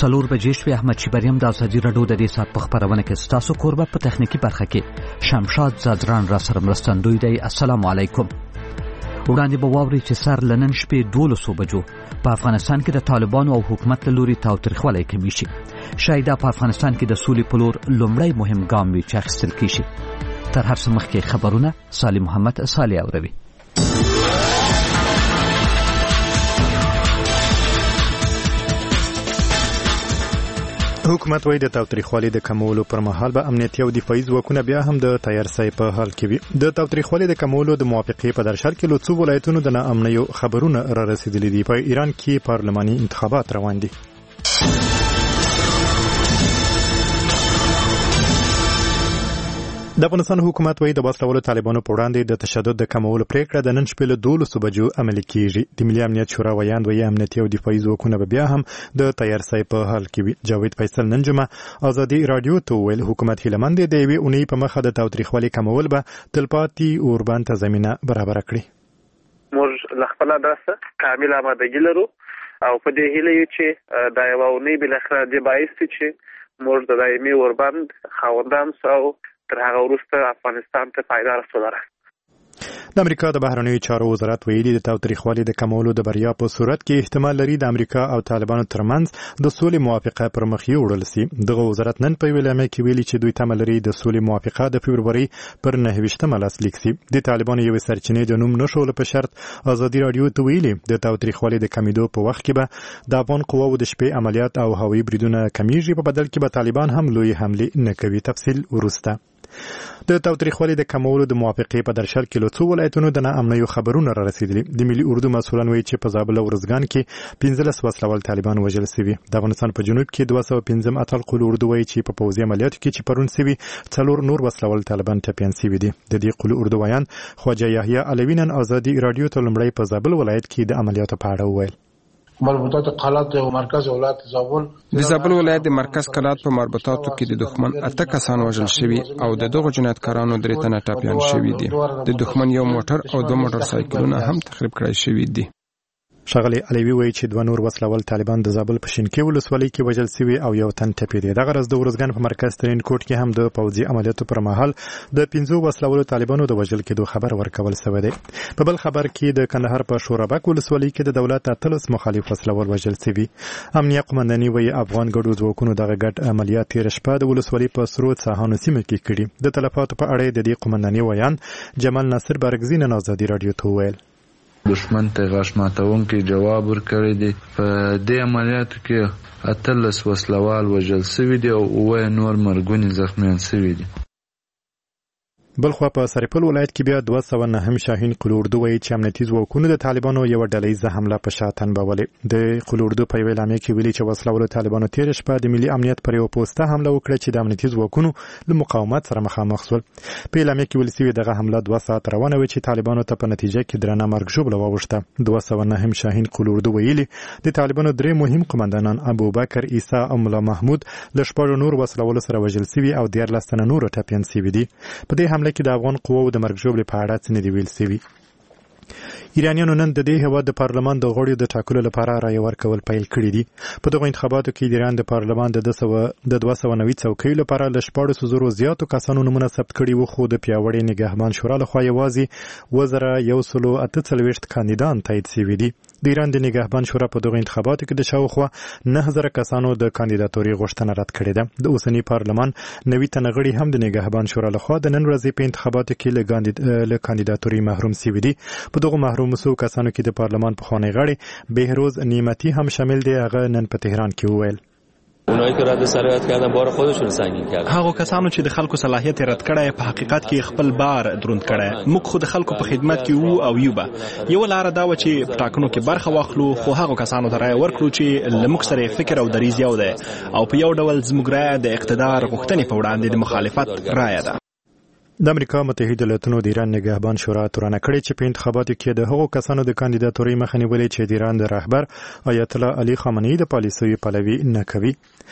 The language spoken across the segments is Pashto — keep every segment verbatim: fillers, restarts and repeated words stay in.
څلور بجې شوې. احمد شیبریم د ازادي راډیو د دې ساعت په خپرونه کې ستاسو کوربه په تخنیکي برخه کې شمشاد زادران را سره مرستندوی دی. السلام علیکم. وړاندې به واورئ چې سر له نن شپې دولسو بجو په افغانستان کې د طالبانو او حکومت له لوري تاوتریخوالی کمی شي. شاید دا په افغانستان کې د سولې په لور لومړی مهم ګام وي چې اخیستل کیږي. تر هر څه مخکې خبرونه صالح محمد صالح اوروي. حکومت وايي د تاوتریخوالي د کمولو پر مهال به امنیتي او دفاعي ځواکونه بیا هم د تیارسۍ په حال کې وي. د تاوتریخوالي د کمولو د موافقې په درشل کې له څو ولایتونو د ناامنیو خبرونه را رسیدلي دي. په ایران کې پارلماني انتخابات روان دي. د افغانستان حکومت وايي د باسلولو طالبانو په وړاندې د تشدد د کمولو پریکړه د نن شپې له دولسو بجو عملي کیږي. د ملي امنیت شورا ویاند وايي امنیتي او دفاعي ځواکونه به بیا هم د تیارسۍ په حال کې وي. جاوید فیصل نن جمعه ازادي رادیو ته ویل حکومت هیله مند دی د یوې اونۍ په مخه د تاوتریخوالي کمول به تلپاتې اوربند ته زمینه برابر کړي. موږ له خپل درسه کامل آمادګي لرو او په دې هیله یو چې دا یو اونۍ بل اخر د باعث چې موږ د دایمي اوربند خاوندان سو تر هغه وروسته افغانستان ته فایده رسوله. د امریکا د بهرنیو چارو وزارت ویلي د تاوتریخوالي د کمولو د بریا په صورت کې احتمال لري د امریکا او طالبانو ترمنځ د سولې موافقه پر مخ یوړل شي. دغه وزارت نن په ویلامه کې ویلي چې دوی تمه لري د سولې موافقه د فبروري پر نهه ویشتمه لاسلیک شي. د طالبانو یو سرچینې د نوم نشول په شرط ازادي رادیو ته ویلي د تاوتریخوالي د کمیدو په وخت کې به د افغان قواو د شپې عملیات او هوایي بریدونه کمیږي، په بدل کې به طالبان هم لوی حمله نه کوي. تفصیل ورسته. د تاوتریخوالي د کمولو د موافقې په درشل کې له څو ولایتونو د ناامنیو خبرونه را رسیدلي. د ملي اردو مسؤلان وایي چې په زابل او ارزګان کې پنځلس وسلوال طالبان وژل شوي. د افغانستان په جنوب کې دوه سوه پنځم اتل قل اردو وایي چې په پوځي عملیاتو کې چې پرون شوي څلور نور وسلوال طالبان ټپیان شوي دي. د دې قل اردو ویان خواجه یحیی علوی نن ازادي رادیو ته لومړی په زابل ولایت کې د عملیاتو په اړه وویل. مربوطات قلات او مرکز ولایت زابل د زابل ولایت د مرکز قلات په مربوطاتو کې د دښمن اته کسان وژل شوي او د دغو جنایتکارانو درې تنه ټپیان شوي دي. د دښمن یو موټر او دوه موټر سایکلونه هم تخریب کړای شوي دي. ښاغلی علوي وایي چې دوه نور وسلوال طالبان د زابل په شینکۍ ولسوالۍ کې وژل شوي او یو تن ټپي دی. دغه ورځ د ارزګان په مرکز ترین کوټ کې هم د پوځي عملیاتو پر مهال د پنځو وسلوالو طالبانو د وژل کېدو خبر ورکول شوی دی. په بل خبر کې د کندهار په شورابک ولسوالۍ کې د دولت اتلس مخالف وسلوال وژل شوي. امنیه قومنداني وایي افغان ګډو ځواکونو دغه ګډ عملیات تېره شپه د ولسوالۍ په سرود ساحانو سیمه کې کړي. د تلفاتو په اړه د دې قومنداني ویان جمال ناصر برګزی نن ازادي رادیو ته وویل. دشمن ته غاښ ماتونکي جواب ورکړی دی. په دې عملیاتو کې اتلس وسلوال وژل شوي دي او اووه نور مرګوني زخمیان شوي دي. بلخوا په سرپل ولایت کې بیا دوه سوه نهم شاهین قل اردو وایي چې امنیتي ځواکونو د طالبانو یو ډلهیزه حمله په شا تنبولې. د قل اردو په یوه اعلامیه کې ویلي چې وسلوالو طالبانو تېره شپه د ملي امنیت پر یوه پوسته حمله وکړه چې د امنیتي ځواکونو له مقاومت سره مخامخ شول. په اعلامیه کې ویل شوي دغه حمله دوه ساعت روانه وه چې طالبانو ته په نتیجه کې درنه مرګ ژوبله واوښته. دوه سوه نهم شاهین قل اردو ویلي د طالبانو درې مهم قمندانان ابوبکر عیسی او ملا محمود له شپږو نور وسلوالو سره وژل شوي او دیارلس تنه نور ټپیان شوي دي. په دې حمله کې د افغان قواو د مرګ ژوبلې په اړه څه نه دي ویل شوي. ایرانیانو نن د دې هیواد د پارلمان د غړیو د ټاکلو لپاره رایه ورکول پیل کړي دي. په دغو انتخاباتو کې د ایران د پارلمان د دوه سوه نوي څوکیو لپاره له شپاړسو زرو زیاتو کسانو نومونه ثبت کړي وو، خو د پیاوړي نګهبان شورا لخوا یوازې اووه زره یو سلو اته څلوېښت کاندیدان تایید شوي دي. د ایران د نګهبان شورا په دغو انتخاباتو کې د شاوخوا نهه زره کسانو د کاندیداتوري غوښتنه رد کړې ده. د اوسني پارلمان نوي تنه غړي هم د نګهبان شورا لخوا د نن ورځې په انتخاباتو کې له کاندیداتوري محروم شوي دي. په دغو محروم شوو کسانو کې د پارلمان پخوانی غړی بهروز نعمتی هم شامل دی. هغه نن په تهران کې وویل اونایی که رد صلاحیت کردن بار خودشون سنگین کردن. هغه کسانو چې د خلکو صلاحیت رد کړي په حقیقت کې خپل بار دروند کړي. موږ خو د خلکو په خدمت کې وو او یو به یو لار دا و چې په ټاکنو کې برخه واخلو، خو هغه کسانو ته رایه ورکړو چې لمک سره فکر او دریځ یو دی او په یو ډول زموږ رایه د اقتدار غوښتنې په وړاندې د مخالفت رایه ده. د امریکا متحده ایالاتونو د ایران نگهبان شورا تورانه کړې چې په انتخاباتو کې د هغو کسانو د کاندیداتوري مخه نیولې چې د ایران د رهبر آیت الله علي خامنه‌ای د پالیسیو پلوي نه کوي.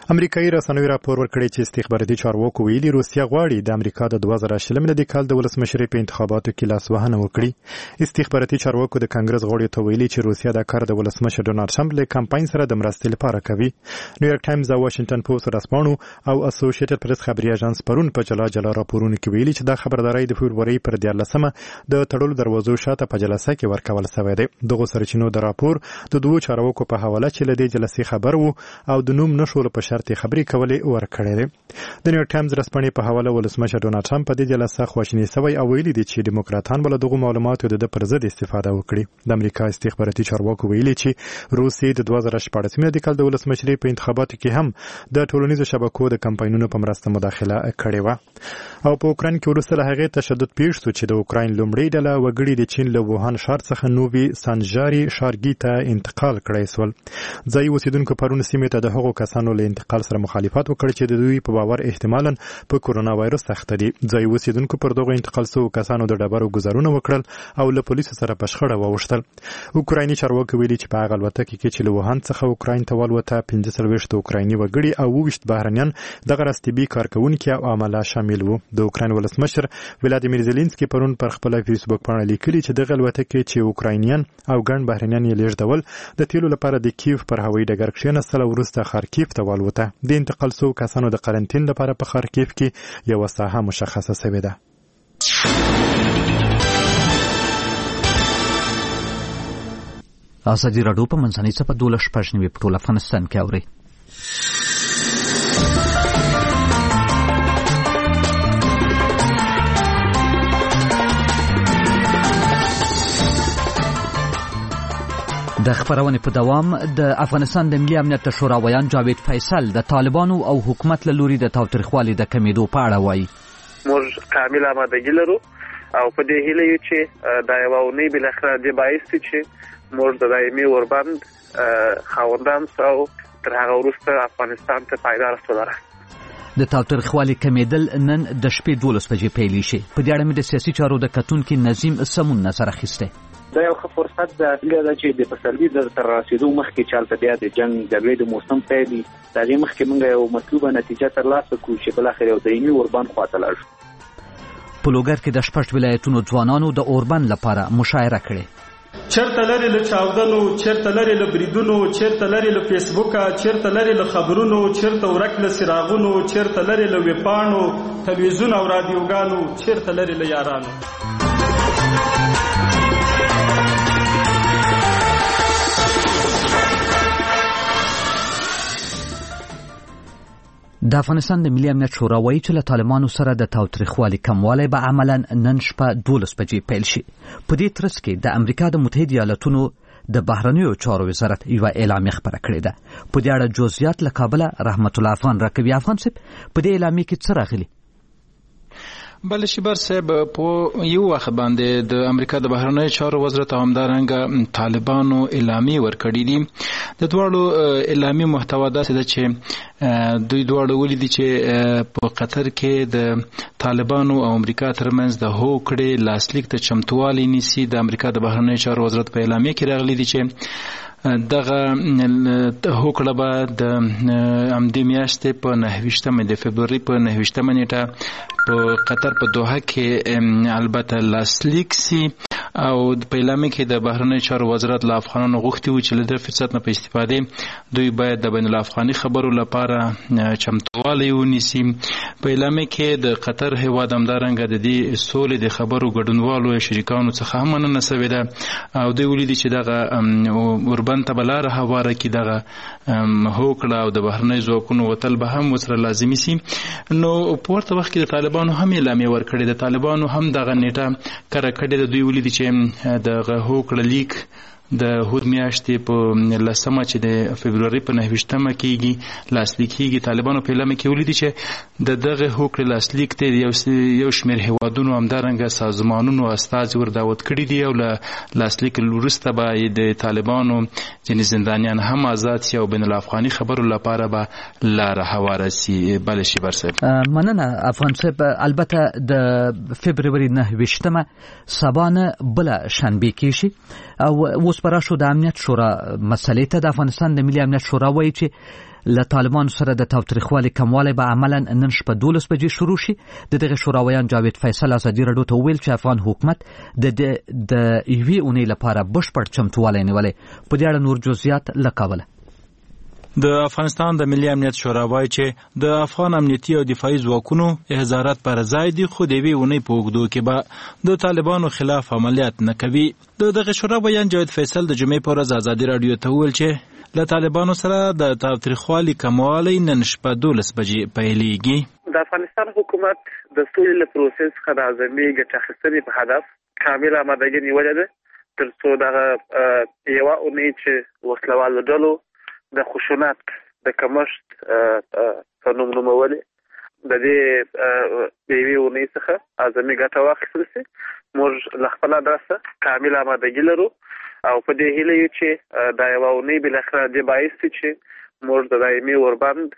امریکایي رسنیو راپور ورکړی چې استخباراتي چارواکو ویلي روسیا غواړي د امریکا د دوه زره شل میلادي کال د ولسمشرۍ په انتخاباتو کې لاسوهنه وکړي. استخباراتي چارواکو د کانګرس غړو ته ویلي چې روسیا د کار د ولسمشر ډونالد ټرمپ له کمپاین سره د مرستې لپاره کوي. نیویارک ټایمز او واشنگټن پوسټ رسپانو او اسوسییټډ پریس خبري اژانس پرون په جلا جلا راپورونه کې ویلي چې دا خبرداري د فبرवरी پر دیارلسمه د تړلو دروازو شاته په جلسه کې ورکول شوې ده. دغه سرچینو د راپور د دوه چارواکو په حواله چې لدې جلسې خبر وو او د نوم نشو په شرط خبري کولې ورکړې ده. د نیویارک ټایمز رسپانې په حواله ولسمشر ډونالد ټرمپ په دې جلسه خواشینی شوی او ویلي دي چې دیموکراتان بل دغه معلوماتو د پر ضد استفاده وکړي. د امریکا استخباراتي چارواکو ویلي چې روسیې د دوه زره شپږ میلادي کال د ولسمشرۍ په انتخاباتو کې هم د ټولنیزو شبکو د کمپاینونو په مرسته مداخله کړې و. او په اوکران کې وروسته له هغې تشدد پیښ شو چې د اوکران لومړی ډله وګړي د چین له ووهان ښار څخه نوي سانجاري ښارګي ته انتقال کړی سول. ځایي اوسیدونکو پرون سیمې ته د هغو کسانو له انتقال سره مخالفت وکړ چې د دوی په باور احتمالاً په کورونا وایرس اخته دي. ځایي اوسیدونکو پر دغو انتقال شوو کسانو د ډبرو ګزارونه وکړل او له پولیسو سره په شخړه واوښتل. اوکرایني چارواکي ویلي چې په هغه الوتکه کې چې له ووهان څخه اوکراین ته والوته پنځه څلوېښت اوکرایني وګړي او اووه ویشت بهرنیان دغه راستبي کارکوونکي او عمله شامل وو. د اوکراین ولسمشر ولادیمیر زيلنسکي پرون پر خپل فیسبوک باندې لیکلي چې دغه الوتکه چې اوکراینیان او ګڼ بهرنیان یې لیږدول د تیلو لپاره د کیف پر هوایي ډګر کښېنستل او وروسته خارکیف ته والوته. د انتقال شوو کسانو د قرنطین لپاره په خارکیف کې یوه ساحه مشخصه شوې ده. ازادي راډیو په منځنۍ څپه دولس شپږ نوي په ټول افغانستان کې اوري. د خبرونې په دوام د افغانستان د ملي امنیت شورا ویان جاوید فیصل د طالبانو او حکومت له لوري د تاوتریخوالي د کمیدو په اړه وایي. موږ کامل آمادګي لرو او په دې هیله یو چې دا یو اونۍ بل اخر د باعث چې موږ د دایمي اوربند خاوندان او تر هغه وروسته افغانستان ته پایدار رسولره. د تاوتریخوالي کمیدل نن د شپې دولس بجې پیل شي. په دې اړه مې د سیاسي چارو د کتونکي نظیم سمون نظر اخیسته. دا یو ښه فرصت ده چې د پسرلي د تر رسیدو مخکې چالت بیا د جنگ جګړې د موسم پیلي د هغې مخکې موږ یو مطلوبه نتیجه ترلاسه کړو چې بالاخره یو دایمي اوربند خواته لاړ شو. په لوګر کې د شپږ ولایتونو ځوانانو د اوربند لپاره مشاعره کړې. چرته لري له چاودنو، چرته لري له بریدونو، چرته لري له فیسبوکه، چرته لري له خبرونو، چرته ورک له څراغونو، چرته لري له ویبپاڼو، تلویزیون او رادیوګانو، چرته لري له یارانو. د افغانستان د ملي امنیت شورا وایي چې له طالبانو سره د تاوتریخوالي کموالی به عملاً نن شپه دولس بجې پیل شي. په دې ترڅ کې د امریکا د متحده ایالاتونو د بهرنیو چارو وزارت یوه اعلامیه خپره کړې ده. په دې اړه جزئیات له کابله رحمت الله افغان راکوي. افغان صاحب، په دې اعلامیه کې څه راغلي؟ بله شیبر صاحب، په یو وخت باندې د امریکا د بهرنیو چارو وزارت همدارنګه طالبانو اعلامیې ورکړې دي. د دواړو اعلامیې محتوا داسې ده چې دوی دواړو ولیدي چې په قطر کې د طالبانو او امریکا ترمنځ د هوکړې لاسلیک ته چمتووالی نیسي. د امریکا د بهرنیو چارو وزارت په اعلامیې کې راغلي دي چې دغه هوکړه به د همدې میاشتې په نهه ویشتمه د فبروري په نهه ویشتمه نیټه په قطر په دوحه کې البته لاسلیک سي. او په اعلامیه کې د بهرنیو چارو وزارت له افغانانو غوښتي وو چې له دې فرصت نه په استفادې دوی باید د بین الافغاني خبرو لپاره چمتووالی ونیسي. په اعلامیه کې د قطر هیواد همدارنګه د دې سولې د خبرو ګډونوالو شریکانو څخه هم مننه شوې ده او دوی ولیدي چې دغه اوربند ته به لاره هواره کړي، دغه هوکړه او د بهرنیو ځواکونو وتل به هم ورسره لازمي سي. نو په ورته وخت کې د طالبانو هم اعلامیه ورکړې ده. طالبانو هم دغه نیټه کره کړې ده. دوی ولیدي چې دغه هوکړه لیک د هود میاشتې په لسمه چې د فبروري په نهه ویشتمه کېږي لاسلیک کېږي. طالبانو په اعلامیه کې ولیدي چې د دغه هوکړې لاسلیک ته یو شمېر هیوادونو همدارنګه سازمانونو استازي ور دعوت کړي دي او له لاسلیک وروسته به د طالبانو ځینې زندانیان هم آزاد سي او بین الافغاني خبرو لپاره به لاره هواره سي. بله شیبر صاحب، مننه افغان صاحب. البته د فبروري نهه ویشتمه سبا نه بله شنبې کېږي او اوس به راشو د امنیت شورا مسلې ته. د افغانستان د ملي امنیت شورا وایي چې له طالبانو سره د تاوتریخوالي کموالی به عملا نن شپه دولس بجې شروع شي. د دغه شوراویان جاوید فیصل ازادي راډیو ته وویل چې افغان حکومت د د یوې اونۍ لپاره بشپړ چمتووالی نیولی. په دې اړه نور جزئیات له کابله. د افغانستان د ملي امنیت شورا وایي چې د افغان امنیتي او دفاعي ځواکونو احضارات پر ځای دي، خو د یوې اونۍ په اوږدو کې به د طالبانو خلاف عملیات نه کوي. د دغه شورا بیان جاوید فیصل د جمعې په ورځ ازادي راډیو ته وویل چې له طالبانو سره د تاوتریخوالي کموالی نن شپه دولس بجې پیلېږي. د افغانستان حکومت د سولې له پروسې څخه د اعظمي ګټې اخیستنې په هدف کامل آمادګي نیولې ده، تر څو دغه یوه اونۍ چې وسلوالو ډلو د خشونت د کمښت په نوم نومولې د دې د یوې اونۍ څخه اعظمي ګټه واخیستل سي. موږ له خپله درسه کامل آمادګي لرو او په دې هیله یو چې دا یوه اونۍ بالاخره دې باعث شي چې موږ د دایمي اوربند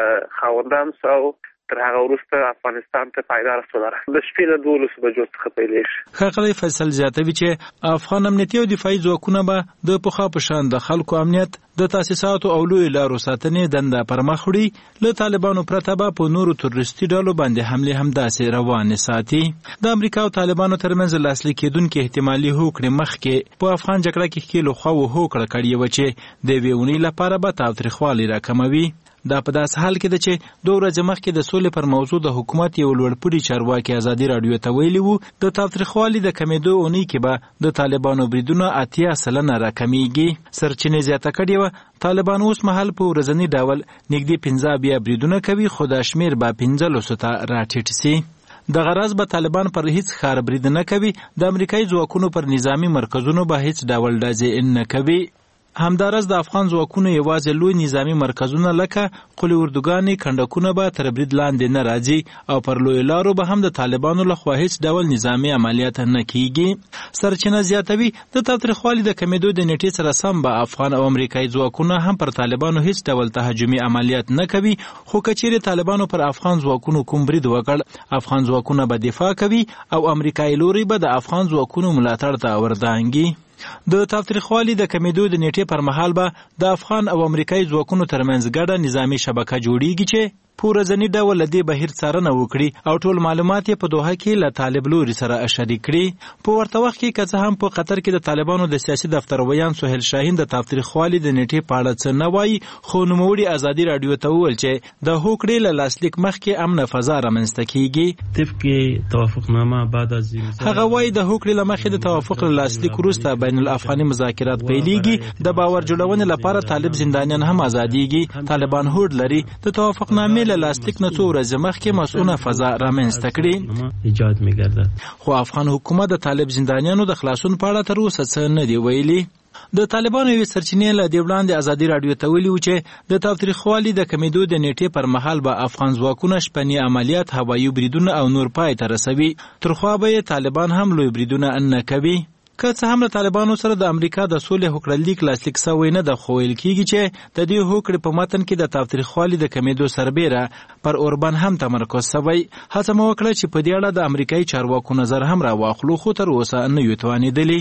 خاوندان سو تر هغه وروسته افغانستان ته پایدار سولره د شپې له دولسو بجو څخه پیلېږي. ښاغلی فیصل زیاتوي چې افغان امنیتي او دفاعي ځواکونه به د پخوا په شان د خلکو امنیت، د تاسیساتو او لویو لارو ساتنې دنده پر مخ وړي. له طالبانو پرته به په نورو تروریستي ډلو باندې حملې همداسې روانې ساتي. د امریکا او طالبانو ترمنځ لاسلیک کېدونکې احتمالي هوکړې مخکې په افغان جګړه کې ښکېلو خواوو هوکړه کړې وه چې د یوې اونۍ لپاره به تاوتریخوالی راکموي. دا په داس حال کې ده چې دوه ورځې مخکې د سولې پر موضوع د حکومت یو لوړپوړي چارواکي ازادي راډیو ته ویلي وو د تاوتریخوالي د کمېدو اونۍ کې به د طالبانو بریدونه اتیا سلنه راکمیږي. سرچینې زیاته کړې وه طالبان اوس مهال په ورځني ډول نږدې پنځه بیا بریدونه کوي، خو دا شمېر به پنځلسو ته راټیټ سي. د غرض به طالبان پر هیڅ ښار برید نه کوي، د امریکایي ځواکونو پر نظامی مرکزونو به هیڅ ډول ډزې نه کوي. همدارس د افغان ځواکونو یوازې لوی نظامی مرکزونه لکه قلي اردوګانې کنډکونه به تر برید لاندې نه راځي او پر لوی لارو به هم د طالبانو لخوا هیڅ ډول نظامی عملیات نه کیږي. سرچینه زیاتوي د تاوتریخوالي د کمیدو د نیټې سره سم به افغان او امریکایي ځواکونه هم پر طالبانو هیڅ ډول تهاجمي عملیات نه کوي، خو کچېرې طالبانو پر افغان ځواکونو کوم برید وکړ، افغان ځواکونه به دفاع کوي او امریکایي لوري به د افغان ځواکونو ملاتړ ته وردانګي. د تاوتریخوالي د کمیدو د نیټې پر مهال به د افغان او امریکایي ځواکونو ترمنځ ګډه نظامی شبکه جوړیږي چې په ورځني ډول له دې بهیر څارنه وکړي او ټول معلومات یې په دوحه کې له طالب لوري سره شریک کړي. په ورته وخت کې که څه هم په قطر کې د طالبانو د سیاسي دفترویان سهیل شاهین د تاوتریخوالي د نیټې په اړه څه نه وایي، خو نوموړي ازادي راډیو ته وویل چې د هوکړې له لاسلیک مخکې امنه فضا رامنځته کیږي. طبق توافقنامه بعد از هغه وایي د هوکړې له مخکې د توافق له لاسلیک وروسته بین الافغاني مذاکرات پیلېږي، د باور جوړونې لپاره طالب زندانیان هم ازادېږي. طالبان هوډ لري د توافقنامې له لاسلیک نه څو ورځې مخکې مسؤونه فضا رامنځته کړي، ایجاد می‌گردد. خو افغان حکومت د طالب زندانیانو د خلاصون په اړه تر اوسه څه نه دی ویلي. د طالبانو یوې سرچینې له دې وړاندې ازادي راډیو ته ویلي وو چې د تاوتریخوالي د کمیدو د نیټې پر مهال به افغان ځواکونه شپني عملیات، هوایي بریدونه او نور پای ته رسوي، ترخوا به یې طالبان هم لوی بریدونه نه کوي. که څه هم له طالبانو سره د امریکا د سولې هوکړلیک لاسلیک سوی نه ده، خو ویل کېږي چې د دې هوکړې په متن کې د تاوتریخوالي د کمیدو سربیره پر اوربان هم تمرکز سوی. هڅه مو وکړه چې په دې اړه د امریکایي چارواکو نظر هم راواخلو، خو تر اوسه نه یو توانېدلي.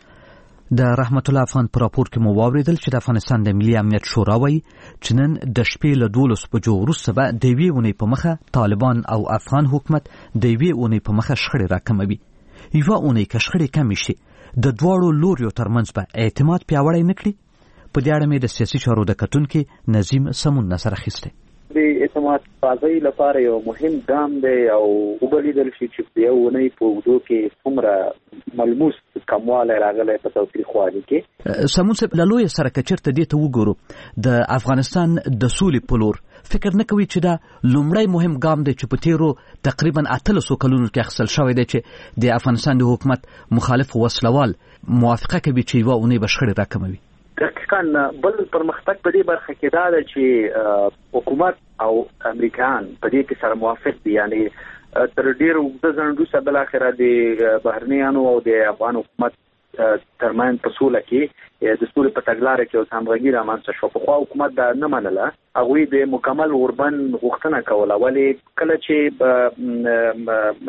د رحمت الله افغان په راپور کې مو واورېدل چې د افغانستان د ملي امنیت شورا وایي چې نن د شپې له دولسو بجو وروسته به د یوې اونۍ په مخه طالبان او افغان حکومت د یوې اونۍ په مخه شخړې راکموي. یوه اونۍ که شخړې کمې شي د دواړو لوریو ترمنځ به اعتماد پیاوړی نه کړي. په دې اړه مې د سیاسي چارو د کتونکي نظیم سمون نظر اخیستی. د اعتماد سازۍ لپاره یو مهم ګام دی او وبلیدل شي چې په یو اونۍ په اوږدو کې څومره ملموس کموالی راغلی په تاوتریخوالي کې. سمون صاحب، له لویه سره که چېرته دې ته وګورو د افغانستان د سولې په لور، فکر نه کوي چې دا لومړی مهم ګام دی چې په تیرو تقریبا اتلسو کلونو کې اخیستل شوی دی چې د افغانستان د حکومت مخالف وسلوال موافقه کوي چې یوه اونۍ به شخړې راکموي؟ دقیقاً بل پرمختګ په دې برخه کې دا ده چې حکومت او امریکایان په دې کې سره موافق دي، یعنی تر ډېر اوږده ځنډ وروسته بالاخره د بهرنیانو او د افغان حکومت ترمنځ په سوله کې د سولې په تګلاره کې اوس همغږي رامنځته شوه. پخوا حکومت دا نه منله، هغوی د مکمل اوربند غوښتنه کوله، ولې کله چې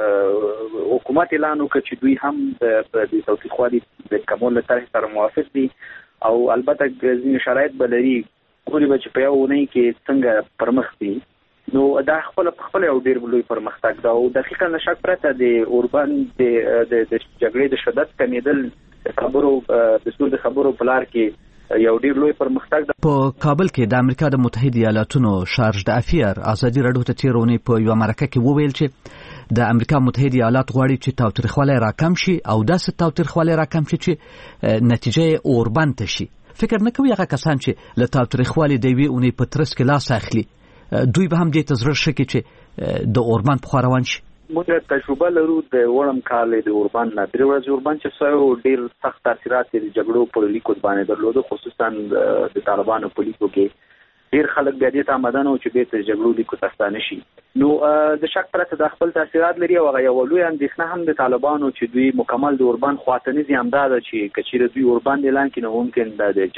حکومت اعلان وکړ چې دوی هم د تاوتریخوالي د کمولو له طرحې سره موافق دي او البته ځینې شرایط به لري، ګوري چې په یو ونی کې څنګه پرمخ دي نو دا خپل خپل یو ډیر لوی پرمختګ دا او دقیقاً نشک پرته د اوربان د د جګړې د شدت کمیدل خبرو د سود خبرو بلار کې یو ډیر لوی پرمختګ په کابل کې د امریکا د متحده ایالاتونو شارج د افیر ازادي رادیو ته تیرونی په یو مرکه کې وویل چې د امریکا متحده ایالات غواړي چې تاوتریخوالی راکم شي او داسې تاوتریخوالی راکم شي چې نتیجه اوربان ته شي. فکر نه کوي هغه کسان چې له تاوتریخوالي د یوې اونۍ په ترڅ کې لاس اخلي دوی به هم دې ته زړه شي چې د اوربان په خوا روان شي. موږ تجربه لرو د وړم کال د اوربان نه درې ورځې اوربان چې سوی ډیر سخت تاثیرات د جګړو په لیکو باندې درلوده خصوصا د طالبانو په لیکو کې ډیر خلک بیا دې ته آمدانه چې به د جګړو لیکو تستانه شي. نو د شک پرته د خپل تاثیرات لري او هغه یو لوی اندېښنه هم د طالبانو چې دوی مکمل د اوربان خواته نه زیامدار چې کچېره دوی اوربان اعلان کړي نو ممکن د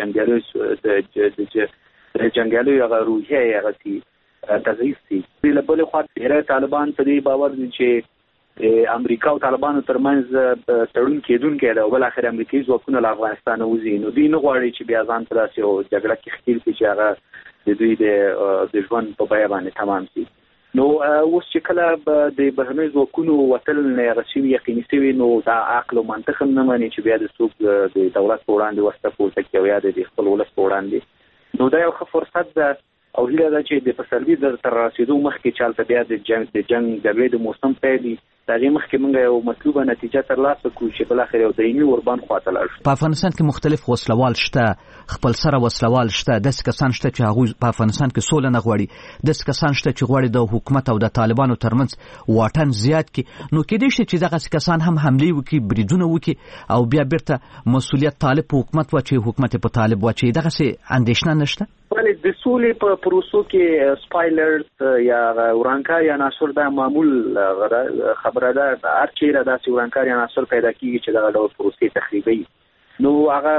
جنګیالو د جنګیالو هغه روحیه هغه سي تضعیف دي. د بل خوا ډېر طالبان په دې باور دي چې امریکا او طالبانو ترمنځ تړون کېدونکی دی او بل اخر امریکایي ځواکونه له افغانستان وځي نو دوی نه غواړي چې بیا ځان ته داسې یو جګړه کې ښکېل کړي چې هغه د دوی د ژوند په بیه باندې تمام شي. نو اوس چې کله د بهرنیو ځواکونو وتل نه هغه شوي یقیني شوي نو دا عقل او منطق هم نه مني چې بیا د څوک د دولت په وړاندې ورسته پورته کړي او یا د خپل ولس په وړاندې نو دا یو ښه فرصت ده او هیله ده چې د پسرلي د تر رسیدو مخکې چالت بیا د جنگ د جنگ جګړې د موسم پیلي دغه مخکې موږ یو مطلوبه نتیجه ترلاسه کړو چې بل اخر یو دایمي اوربان خواته لاړ شو. په افغانستان کې مختلف وسلوال شته خپل سره وسلوال شته داسې کسان شته چې هغوی په افغانستان کې سوله نه غواړي داسې کسان شته چې غواړي د حکومت او د طالبانو ترمنځ واټن زیات کړي نو کېدای شي چې دغه کسان هم حملې وکړي بریدونه وکړي او بیا بیرته مسؤلیت طالب په حکومت واچوي حکومت په طالب واچوي دغسې اندېښنه نشته. ولې د سولې په پروسو کې سپایلرز یا ورانکار یا عناصر دا معمول خبره ده هر چیرې داسې ورانکار یا عناصر پیدا کیږي چې دغه ډول پروسې تخریبوي نو هغه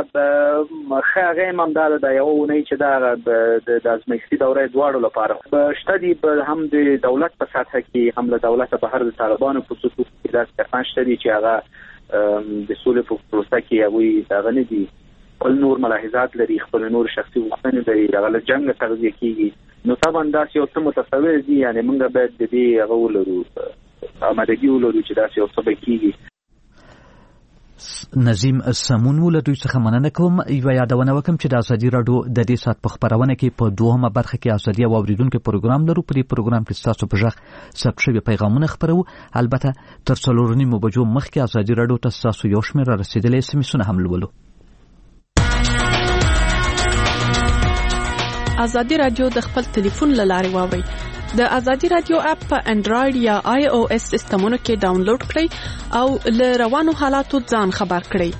ښه هغه هم همدا ده یوه اونۍ چې دا د ازمایښتي دورې دواړو لپاره شته دي هم د دولت په سطحه کې هم له دولته بهر د طالبانو په صفوف کې داسې کسان شته دي چې هغه د سولې په پروسه کې هغوی دغه نه دي خپل نور ملاحظات لري خپل نور شخصي غوښتنې لري هغه له جنګ تغذیه کیږي نو طبعا داسې یو څه متصور دي یعنې موږ باید د دې هغه ولرو آمادګي ولرو چې داسې یو څه به کیږي. نظیم سمون له دوی څخه مننه کوم. یوه یادونه وکم چې د ازادي راډیو د دې ساعت په خپرونه کې په دوهمه برخه کې ازادي او اوریدونکو پروګرام لرو. په دې پروګرام کې ستاسو په ژغ ثبت شوي پیغامونه خپرو. البته تر څلور نیمو بجو مخکې ازادي راډیو ته ستاسو یو شمېر را رسېدلي اس ام اسونه هم لولو. ازادي راډیو د خپل ټلیفون له لارې واورئ. د ازادي راډیو اپ په انډراید یا آی او ایس سیسټمونو کې ډاونلوډ کړئ او له روانو حالاتو ځان خبر کړئ.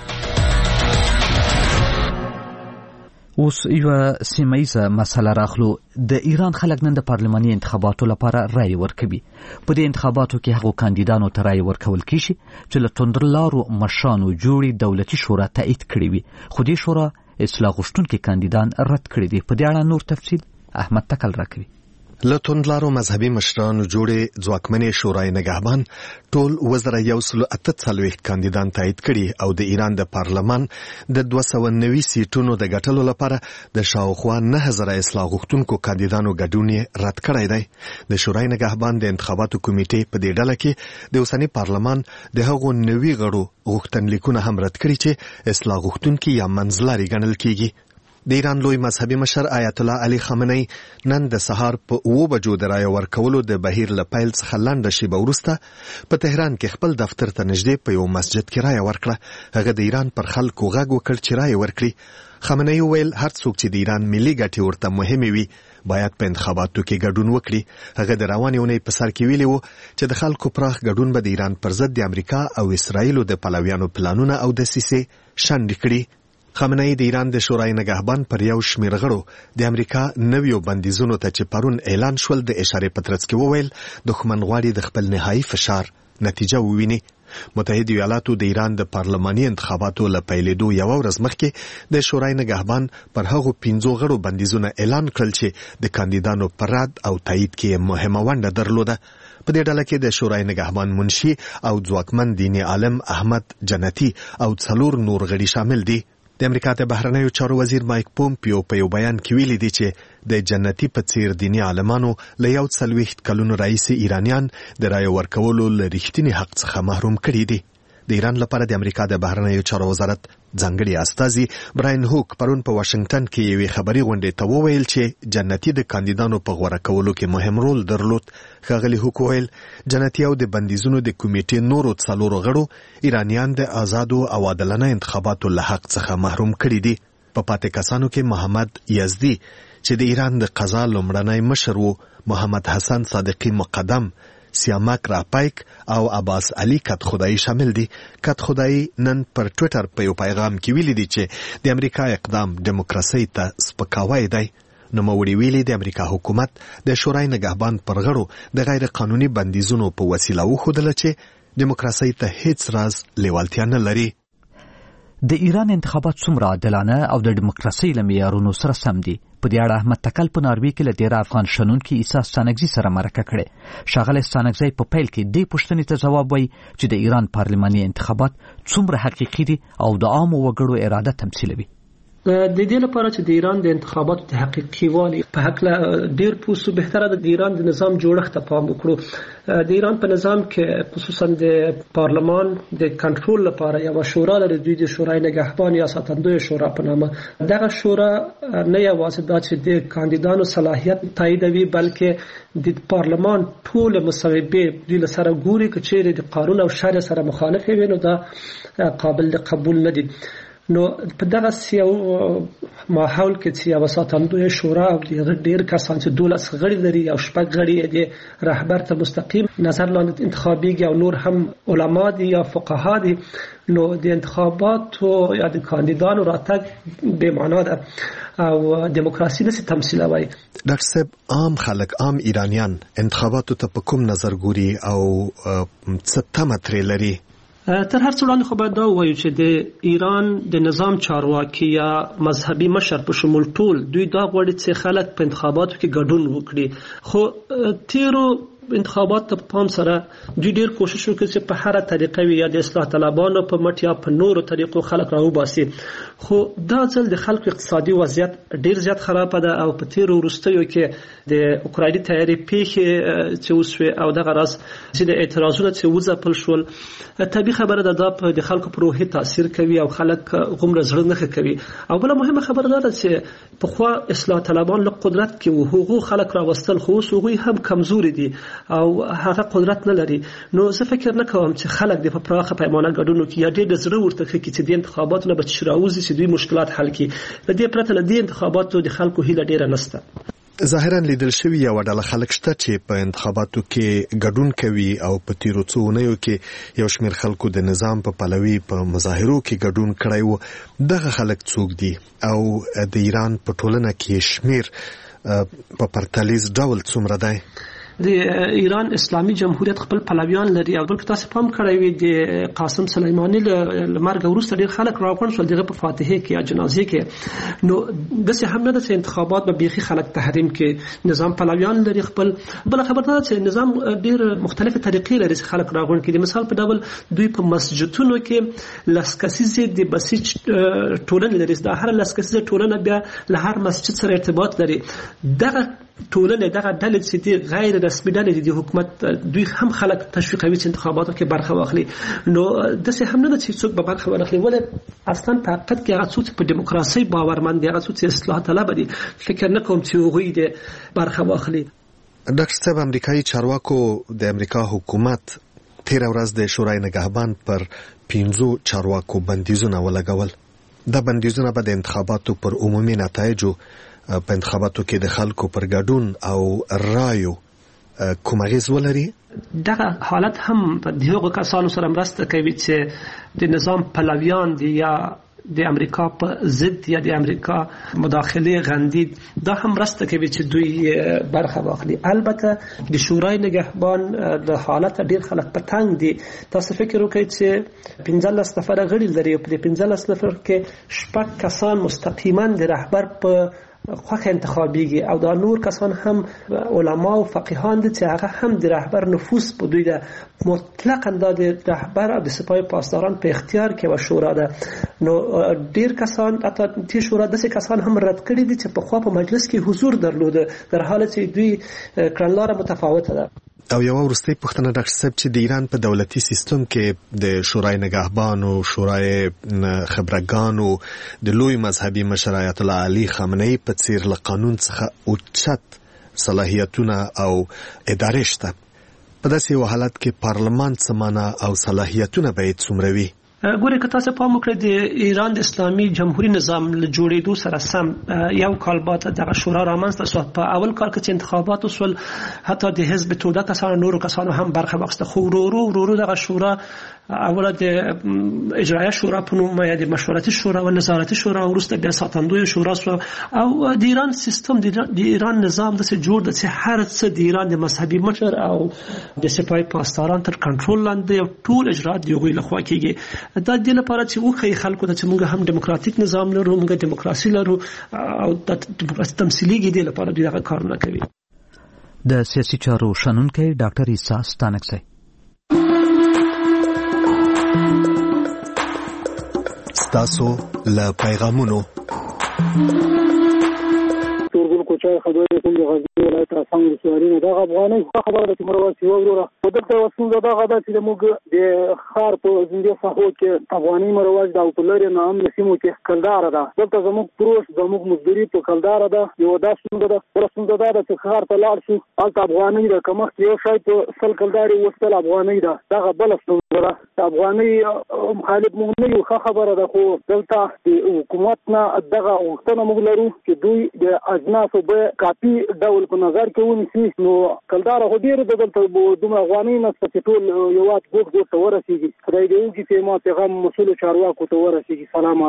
اوس یو سیمایزه مسله راخلو. د ایران خلک نن د پارلماني انتخاباتو لپاره رای ورکوي. په دې انتخاباتو کې هغو کاندیدانو ته رای ورکول کیږي چې له توندلارو مشرانو جوړې دولتي شورا تایید کړې وي خو دې شورا اصلاح غوښتونکي کاندیدان رد کړي دي. په دې اړه نور تفصیل احمد تکل راکوي. له توندلارو مذهبي مشرانو جوړې ځواکمنې شورای نگهبان ټول وزره یو سلو اته څلوېښت کاندیدان تایید کړي او د ایران د پارلمان د دوه سوه نوي سیټونو د ګټلو لپاره د شاوخوا نهه زره اصلاح غوښتونکو کاندیدانو ګډون یې رد کړی دی. د شورای نگهبان د انتخاباتو کمیټې په دې ډله کې د اوسني پارلمان د هغو نوي غړو غوښتنلیکونه هم رد کړي چې اصلاح غوښتونکي یا منځلاري ګڼل کیږي. د ایران لوی مذهبي مشر آیت الله علي خامنئي نن د سهار په اوو بجو د رایې ورکولو د بهیر له پیل څخه لنډه شیبه وروسته په تهران کې خپل دفتر ته نږدې په یو مسجد کې رایه ورکړه. هغه د ایران پر خلکو غږ وکړ چې رایه ورکړي. خامنئي وویل هر څوک چې د ایران ملي ګټې ورته مهمې وي باید په انتخاباتو کې ګډون وکړي. هغه د روانې اونۍ په سر کې ویلي وو چې د خلکو پراخ ګډون به د ایران پر ضد د امریکا او اسرائیلو د پلویانو پلانونه او دسیسې شنډې کړي. خامنئي د ایران د شورای نگهبان پر یو شمېر غړو د امریکا نویو بندیزونو ته چې پرون اعلان شول د اشارې په ترڅ کې وویل دښمن غواړي د خپل نهایي فشار نتیجه وویني. متحده ایالاتو د ایران د پارلماني انتخاباتو له پیلېدو یوه ورځ مخکې د شورای نگهبان پر هغو پنځو غړو بندیزونه اعلان کړل چې د کاندیدانو پر رد او تایید کې مهمه ونډه درلوده. په دې ډله کې د شورای نگهبان منشي او ځواکمن دیني عالم احمد جنتی او څلور نور غړي شامل دي. د امریکا د بهرنیو چارو وزیر مایک پومپیو په یو بیان کې ویلي دی چې د جنتی په څیر دینی عالمانو له یو څلوېښت کلونو راهیسې ایرانیان د رایې ورکولو له رښتیني حق څخه محروم کړي دي. د ایران لپاره د امریکا د بهرنیو چارو وزارت ځانګړي استازي براین هوک پرون په واشنگټن کې یوې خبري غونډې ته وویل چې جنتی د کاندیدانو په غوره کولو کې مهم رول درلود. ښاغلي هوک ویل جنتی او د بندیزونو د کمیټې نورو څلورو غړو ایرانیان د آزادو او عادلانه انتخاباتو له حق څخه محروم کړي دي. په پاتې کسانو کې محمد یزدي چې د ایران د قضا لومړنی مشر و، محمد حسن صادقی مقدم، سیامک راپایک او عباس علي کت خدای شامل دي. کت خدای نن پر ټوئیټر په یو پیغام کې ویلي دي چې د امریکا اقدام دیموکراسي ته سپکاوی دی. نوموړي ویلي د امریکا حکومت د شورای نگهبان پر غړو د غیر قانوني بندیزونو په وسیله وښودله چې دیموکراسي ته هیڅ راز لیوالتیا نه لري. د ایران انتخابات څومره عادلانه او د دیموکراسي له معیارونو سره سم دي؟ په دې اړه احمد تکل په ناروې کې له ډېره افغان شنونکي عیسی ستانکزي سره مرکه کړې. ښاغلی ستانکزی په پیل کې دې پوښتنې ته ځواب وایي چې د ایران پارلماني انتخابات څومره حقیقي دي او د عامو وګړو اراده تمثیلوي. د دې لپاره چې د ایران د انتخاباتو د حقیقي والي په حق ډیر پوسو بهتره د ایران د نظام جوړښت ته پام وکړو. د ایران په نظام کې خصوصا د پارلمان د کنټرول لپاره یو شورا لري، دوی د شورای نگهبان یا ساتندوی شورا په نامه. دغه شورا نه یوازې دا چې د کاندیدانو صلاحیت تاییدوي بلکې د پارلمان ټول مصوبې دوی له سره ګوري که چیرې د قانون او شرع سره مخالف وي نو دا قابل د قبول نه دي. نو په دغه سیاو ماحول کې چې یو ساتندوی شورا او ډېر کسان چې دولس غړي لري او شپږ غړي د رهبر ته مستقیم نظر لاندې انتخابیږي او نور هم علما دي یا فقها دي، نو د انتخاباتو یا د کاندیدانو راتګ بې معنا ده او دیموکراسي نشي تمثیلوي. ډاکټر صاحب، عام خلک، عام ایرانیان انتخاباتو ته په کوم نظر ګوري او څه تمه ترې لري؟ تر هر څه وړاندې خو باید دا ووایو چې د ایران د نظام چارواکي یا مذهبي مشر په شمول ټول دوی دا غواړي چې خلک په انتخاباتو کې ګډون وکړي. خو تیرو انتخابات ته پام سره دوی ډیر کوشش وکړي چې په هر طریقه وي یا د اصلاح طلبانو په مټ یا په نورو طریقو خلک راوباسي. خو دا ځل د خلکو اقتصادي وضعیت ډیر زیات خراب ده او په تیرو وروستیو کې د اوکرایني تیاري پیښې چې وسوې او دغه راز چې د اعتراضونو چې وځپل شول، طبیعي خبره ده دا په د خلکو پر روحي تاثیر کوي او خلک غومره زړه نه کوي. او بل مهمه خبره ده چې په خوا اصلاح طلبان له قدرت کې وو، هغه خلک راوستل خو هغوی هم کمزوري دي او هغه قدرت نه لري. نو زه فکر نه کوم چې خلک د په پراخه پیمانه ګډون وکړي یا ډېر د زړه ورته کوي چې د انتخاباتو نه به شراوزي چې دوی مشکلات حل کړي. د دې پرته له دې انتخاباتو د خلکو هیله ډېره نشته. ظاهرا لیدل شوی یو ډله خلک شته چې په انتخاباتو کې ګډون کوي او په تیرو څو اونیو کې یو شمېر خلکو د نظام په پلوي په مظاهرو کې ګډون کړی و. دغه خلک څوک دي او د ایران په ټولنه کې شمېر په پرتلیز ډول څومره دی؟ د ایران اسلامي جمهوریت خپل پلویان لري او بلکې تاسو پام کړی وي د قاسم سلیمانی له مرګ وروسته ډېر خلک راغونډ شول دغه په فاتحه کې یا جنازې کې. نو داسې هم نه ده چې انتخابات به بیخي خلک تحریم کې، نظام پلویان لري خپل. بل خبر ده چې نظام ډېر مختلفه طریقې لري چې خلک راغونډ کړي. مثال په ډول دوی په مسجدونو کې لسکسیزې د بسیج ټولنې لري، دا هر لسکسیزه ټولنه بیا له هر مسجد سره ارتباط لري. دغه ټولنه دغه ډلې چې دي غیر رسمي ډلې دي د حکومت دوی هم خلک تشویقوي چې انتخاباتو کې برخه واخلي. نو داسې هم نه ده چې څوک به برخه واخلي، ولې اصلا په حقیقت کې هغه څوک په دیموکراسي باورمند دي، هغه څوک چې اصلاح طلب دي، فکر نه کوم چې هغوی د برخه واخلي. ډاکټر صاحب، امریکایي چارواکو د امریکا حکومت تیر ورځ د شورای نگهبان پر پنځو چارواکو بندیزونه ولګول. دا بندیزونه به د انتخاباتو پر عمومي نتایجو په انتخاباتو کې د خلکو پر ګډون او رایو کوم اغیز ولري؟ دغه حالت هم په دغه کسانو سره مرسته کوي چې د نظام پلویان دي یا د امریکا په ضد یا د امریکا مداخله غندید، دا هم مرسته کوي چې دوی برخه واخلي. البته د شورای نگهبان د حالت ډیر خلک په تنګ دي. تاسو فکر وکړئ چې پنځلس نفر غړي لري او په پنځلس نفر کې شپږ کسان مستقیما د رهبر په خوخه انتخابيږي او دا نور کسان هم علما او فقیهان دي چې هغه هم د رهبر نفوذ په دوی د مطلق انداز رهبر او د سپاه پاسداران په اختیار کې و شورا ده. نو ډیر کسان حتی چې شورا داسې کسان هم رد کړي دي چې په خوا په مجلس کې حضور درلوده در حال چې دوی کړنلاره متفاوته ده. او یو ورستۍ پوښتنه ډاکټر صاحب چې د ایران په دولتي سیستم کې د شورای نگهبانو، شورای خبرګانو، د لوی مذهبي مشر آیت الله علي خامنه‌ای په څیر له قانون څخه اوچت صلاحیتونه او ادارې شته. په داسې یو حالت کې پارلمان څه معنا او صلاحیتونه باید څومره وي؟ ګوره که تاسو پام وکړئ د ایران د اسلامي جمهوریت نظام له جوړېدو سره سم یو کال بعد دغه شورا رامنځته شو. په اول کال کې چې انتخابات وشول حتی د حزب توده کسانو نورو کسانو هم برخه واخیسته، خو ورو ورو ورو دغه شورا اوله د اجرایه شورا په نوم یا د مشورتي شورا و نظارتي شورا وروسته بیا ساتندوی شورا شو. او د ایران سیستم د ایران نظام داسې جوړ دی چې هر څه د ایران د مذهبي مشر او د سپاه پاسداران تر کنټرول لاندې او ټول اجرات د هغوی لخوا کېږي. دا د لپاره چې وخی خلکو ته چې موږ هم دیموکراتیک نظام لرو، موږ دیموکراسي لرو او د دیموکراسي تمثیلي کې د لپاره دوی هغه کارونه کوي. د سیاسي چارو شنونکی ډاکټر عیسی ستانکزی. ستاسو له پیغامونو کوچای خبرې کوم د غزنی ولایت راسام ولسوالۍ نه دا افغاني خبره ده چې مرواسي وروره په دغه وسنګ دا غدا چې موږ د خار په زندې صحو کې افغاني مرواز دا په لري نه هم نسیمو کې کلدار ده. دلته زموږ پروش زموږ مزدوري په کلدار ده. یو دا څنګه ده ورسنګ دا د خار په لار شو البته افغاني ده کومه یو شای په سل کلداري وستل افغاني ده. دا بل څنګه ده افغاني مخالف مونږ نه یو خبره ده. خو دلته د حکومت نه دغه وختونه موږ لرو چې دوی د اجناس به کاپی ډول په نظر کې ونیسي. نو کلدار خو ډیر دلته دومره افغاني نه چې ټول یو وات ګوت ګوت ورسیږي. خدای دې وکړي چې ما پیغام مسؤل چارواکو ته ورسیږي. سلام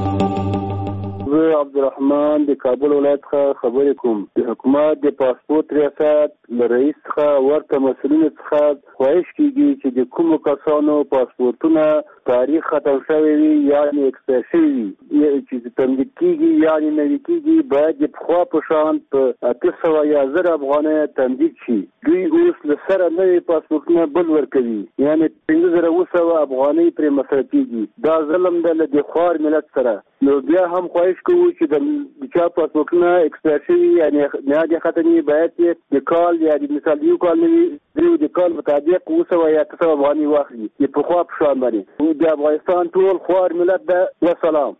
علیکم. زه عبدالرحمن د کابل ولایت څخه خبرې کوم. د حکومت د پاسپورت ریاست له رئیس څخه ورته مسؤلینو څخه خواهش کیږي چې د کومو کسانو پاسپورتونه تاریخ ختم شوی وي یعنی ایکسپایر شوی وي چې تمدید کیږي یعنی نوي کیږي باید د پخوا په شان په اته سوه یا زر افغانۍ تمدید شي. دوی اوس له سره نوي پاسپورتونه بل ورکوي یعنی پنځه زره اوه سوه افغانۍ پرې مصرف کیږي. دا ظلم دی له د خوار ملت سره. نو بیا هم خواهش کوو چې د چا پاسپورتونه ایکسپایر شوي یعنی میادې ختمې باید د کال یا د مثال یو کال نه وي درې د کال مطابق اوه سوه یا اته سوه افغانۍ واخلي د پخوا په شان باندې. د افغانستان ټول خوار ملت ده. وسلام.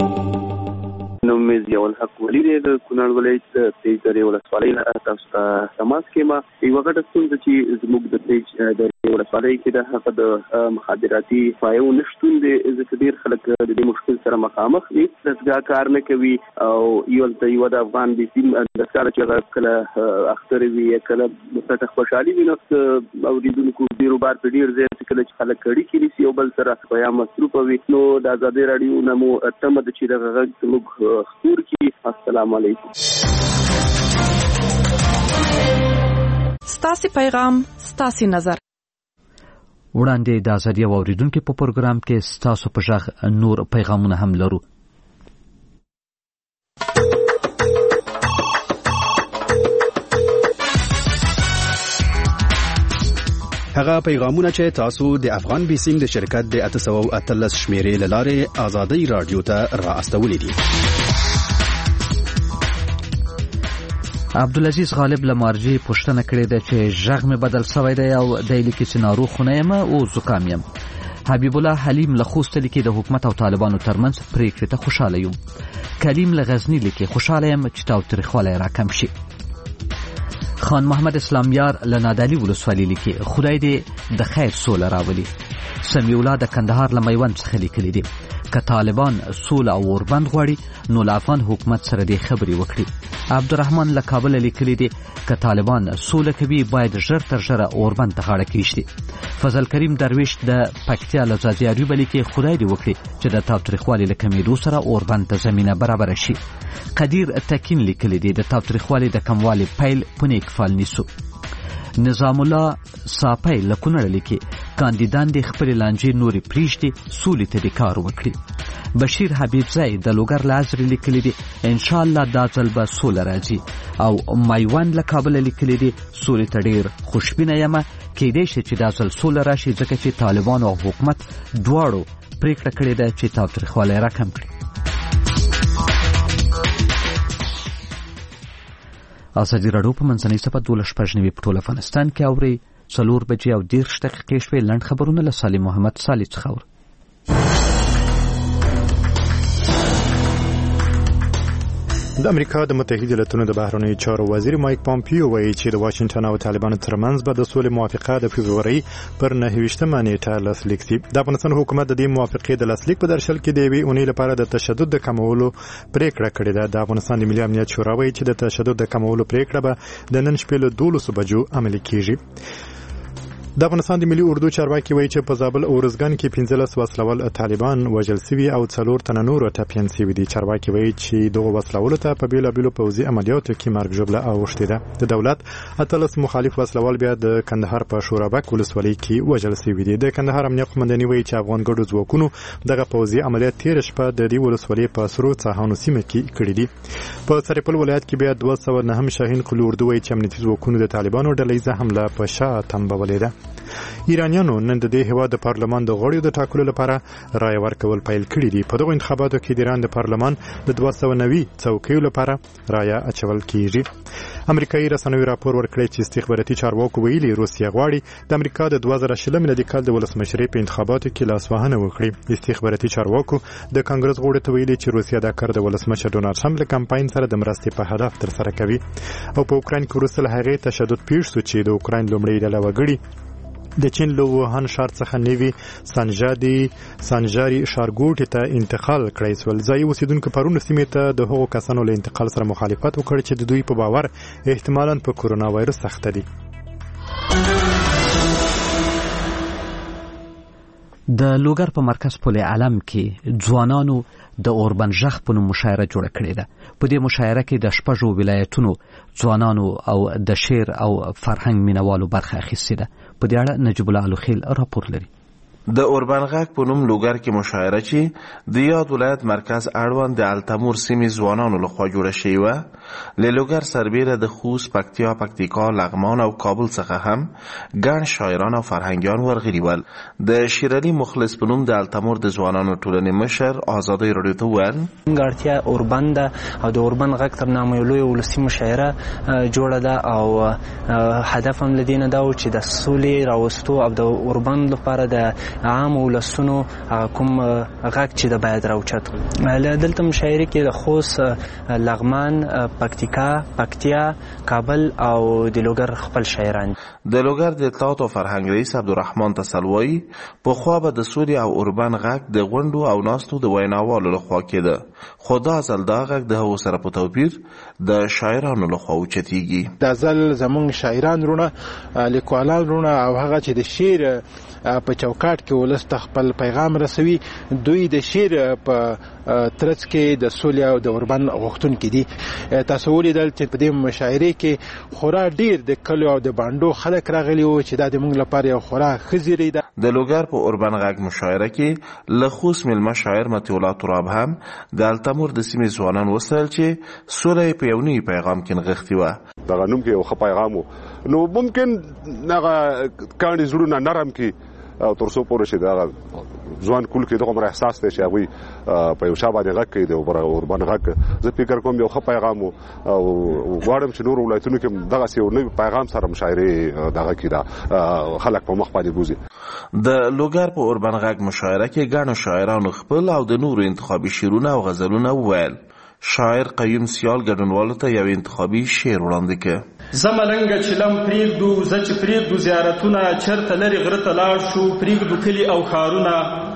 نوم مې ضیاء الحق ولی دی د کونړ ولایت د پیج درې ولسوالۍ نه تاسو ته تماس کوم. یوه غټه ستونزه چې زموږ د پیج درې ولسوالۍ کې د هغه د مخابراتي پایو نشتون دی. ځکه ډېر خلک د دې مشکل سره مخامخ دي. دستګاه کار نه کوي او یو ته یو د افغان بي سي دستګاه چې هغه کله اختر وي کله مثبت خوشحالي وي نو اورېدونکو ډېرو بار په ډېر ځای چې کله چې خلک کړي کړي سي یو بل سره په یا مصروف وي نو د ازادۍ راډیو نه مو تمه ده چې دغه غږ زموږ خپور کی. السلام علیکم. ستاسي پیغام ستاسي نظر. وړاندې د ازادي اوریدونکو په پروګرام کې ستاسو په ژغ نور پیغامونه هم لرو. هغه پیغامونه چې تاسو د افغان بیسیم د شرکت د اته سوه اتلس شمیرې له لارې ازادي رادیو ته را استولې دي. عبدالعزیز غالب لمارجی پوښتنه کړې ده چې ژغ مې بدل شوی دی او دی لیکي چې ناروغ خو نه یم او زکام یم. حبیب الله حلیم له خوست لیکي د حکومت او طالبانو ترمنځ پریکړې ته خوشاله یم. کلیم له غزنی لیکي خوشاله یم چې تاوتریخوالی راکم شي. خان محمد اسلامیار له نادعلي ولسوالۍ لیکي خدای دې د خیر سوله راولي. سمیع الله د کندهار له میوند څخه لیکلي دي که طالبان سوله او اوربند غواړي نو له افغان حکومت سره دې خبرې وکړي. عبدالرحمن له کابل لیکلي دي که طالبان سوله کوي باید ژر تر ژره اوربند ته غاړه کېږدي. فضل کریم درویش د پکتیا له ځاځي ایوب لیکي خدای دې وکړي چې د تاوتریخوالي له کمېدو سره اوربند ته زمینه برابره شي. قدیر تکین لیکلي دي د تاوتریخوالي د کموالي پیل په نیک فال نیسو. نظام الله صاپی لکونړ لیکي کاندیدان د خپل لانجې نوري پریشتي سولې ته د کار وکړي. بشیر حبیبزی د لوګر لازر لیکلي دي ان شاء الله دا ځل به سوله راځي او مایوان له کابل لیکلي دي سولې ته ډیر خوشبینه یم کېدای شي چې دا ځل سوله راشي ځکه چې طالبان او حکومت دواړو پریکړه کړې ده چې تاوتریخوالی راکم کړي. ازادي راډیو په منځنۍ صفحه دولس شپږ نوي په ټول افغانستان کې اوري څلور بجې او دېرش دقیقې شوې. لنډ خبرونه له سالم محمد صالح څخه اوري. د امریکا د متحده ایالاتونو د بهرنیو چارو وزیر مایک پامپیو وایي چې د واشنگټن او طالبانو ترمنځ به د سولې موافقه د فبروري پر نهه ویشتمه نیټه لاسلیک شي. د افغانستان حکومت د دې موافقې د لاسلیک په درشل کې د یوې اونۍ لپاره د تشدد د کمولو پریکړه کړې ده. د افغانستان د ملي امنیت شورا وایي چې د تشدد د کمولو پریکړه به د نن شپې له دولسو بجو عملي کیږي. د افغانستان د ملي اردو چارواکي وایي چې په زابل او ارزګان کې پنځلس وسلوال طالبان وژل شوي او څلور تنه نور ټپیان شوي دي. چارواکي وایي چې دغه وسلوالو ته په بیلابیلو پوځي عملیاتو کې مرګ ژوبله اوښتې ده. د دولت اتلس مخالف وسلوال بیا د کندهار په شورابک ولسوالۍ کې وژل شوي دي. د کندهار امنیه قومنداني وایي چې افغان ګډو ځواکونو دغه پوځي عملیات تېره شپه د دې ولسوالۍ په سرو څاهانو سیمه کې کړي دي. په سرپل ولایت کې بیا دوه سوه نهم شاهین قلي اردو وایي چې امنیتي ځواکونو د طالبانو ډلهییزه حمله په شا تنبولې ده. ایرانیانو نن د دې هیواد د پارلمان د غړیو د ټاکلو لپاره رایه ورکول پیل کړي دي. په دغو انتخاباتو کې د ایران د پارلمان د دوه سوه نوي څوکیو لپاره رایه اچول کیږي. امریکایي رسنیو راپور ورکړی چې استخباراتي چارواکو ویلي روسیه غواړي د امریکا د دوه زره شلم میلادي کال د ولسمشرۍ په انتخاباتو کې لاسوهنه وکړي. استخباراتي چارواکو د کانګرس غړو ته ویلي چې روسیه دا کار د ولسمشر ډونالډ ټرمپ له کمپاین سره د مرستې په هدف ترسره کوي. او په اوکراین کې وروسته له هغې تشدد پیښ شو چې د اوکراین لومړی ډله وګړي د چین له ووهان ښار څخه نوي سانجادي سانجاري ښارګوټي ته انتقال کړی سول. ځایي اوسیدونکو پرون سیمې ته د هغو کسانو له انتقال سره مخالفت وکړ چې د دوی په باور احتمالاً په کورونا وایرس اخته دي. د لوګر په مرکز پل علم کې ځوانانو د اوربن ژغ په نوم مشاعره جوړه کړې ده. په دې مشاعره کې د شپږو ولایتونو ځوانانو او د شعر او فرهنګ مینوالو برخه اخیستې ده. په دې اړه نجیب الله الوخیل راپور لري. د اوربن غاک په نوم لوګر کې مشاعره چې د یاد ولایت مرکز اړوند د التمور سیمې ځوانانو لخوا جوړه شوې وه. له لوګر سربیره د خوست، پکتیا، پکتیکا، لغمان او کابل څخه هم ګڼ شاعران او فرهنګیان ورغلي ول. د شیرعلي مخلص په نوم د التمور د ځوانانو ټولنې مشر ازادۍ راډیو ته وویل اړتیا اوربن ده او د اوربن غاک تر نامه یو لویه ولسي مشاعره جوړه ده او هدف هم له دې نه ده چې د سولې راوستو او د اوربن لپاره د عام ولسونو کوم غاک چې د باید راوچت دلته مشاعره کې د خوست، لغمان، پکتیکا، پکتیا، کابل او د لوګر خپل شاعران. د لوګر د اطلاعات او فرهنګ رئیس عبدالرحمن تسلوي په خوا به د سولې او اوربن غاک د غونډو او ناستو د ویناوالو لخوا کېده، خو دا ځل دا غاک د هغو سره په توپیر د شاعرانو لخوا اوچتېږي. دا ځل زموږ شاعران رونه لیکوالان رونه او هغه چې د شعر په چوکاټ کې ولس ته خپل پیغام رسوي دوی د شعر په ترڅ کې د سولې او د اوربن غوښتونکي دي. تاسو ولیدل چې په دې مشاعرې کې خورا ډیر د کلیو او د بانډو خلک راغلي وو چې دا د موږ لپاره یو خورا ښه زیری ده. د لوګر په اوربن غاک مشاعره کې له خوست میلمه شاعر مطیع الله تراب هم د التمور د سیمې ځوانان وستایل چې سوله یې په یو نوي پیغام کې نغښتې وه. دغه نوم کې یو ښه پیغام و نو ممکن هغه کاڼي زړونه نرم کړي او تر څو پورې چې دغه ځوان کول کې دغه احساس دی چې هغوی په یو شا باندې غږ کوي د اوربن غږ. زه فکر کوم یو ښه پیغام و او غواړم چې نورو ولایتونو کې دغسې یو نوي پیغام سره مشاعرې دغه کړي دا خلک په مخ باندې بوځي. د لوګر په اوربن غږ مشاعره کې ګڼو شاعرانو خپل او د نورو انتخابي شعرونه او غزلونه وویل. شاعر قیوم سیال ګډونوالو ته یو انتخابي شعر وړاندې کړ. زه ملنګه چلم پرېږدو زه چې پرېږدو زیارتونه چېرته لرې غره ته لاړ شو پرېږدو کلي او ښارونه